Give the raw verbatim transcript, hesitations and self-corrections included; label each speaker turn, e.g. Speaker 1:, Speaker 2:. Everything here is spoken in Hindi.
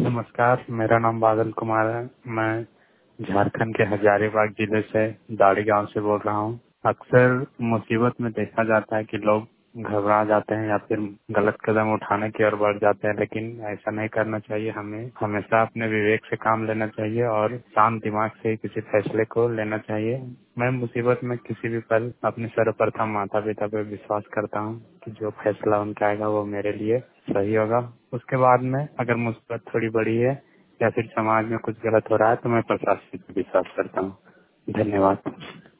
Speaker 1: नमस्कार, मेरा नाम बादल कुमार है। मैं झारखंड के हजारीबाग जिले से दाड़ी गांव से बोल रहा हूं। अक्सर मुसीबत में देखा जाता है कि लोग घबरा जाते हैं या फिर गलत कदम उठाने की ओर बढ़ जाते हैं, लेकिन ऐसा नहीं करना चाहिए। हमें हमेशा अपने विवेक से काम लेना चाहिए और शांत दिमाग से किसी फैसले को लेना चाहिए। मैं मुसीबत में किसी भी पल अपने सर्वप्रथम माता पिता पर विश्वास करता हूं कि जो फैसला उनका आएगा वो मेरे लिए सही होगा। उसके बाद में अगर मुसीबत थोड़ी बड़ी है या फिर समाज में कुछ गलत हो रहा है तो मैं प्रशासन पर विश्वास करता हूँ। धन्यवाद।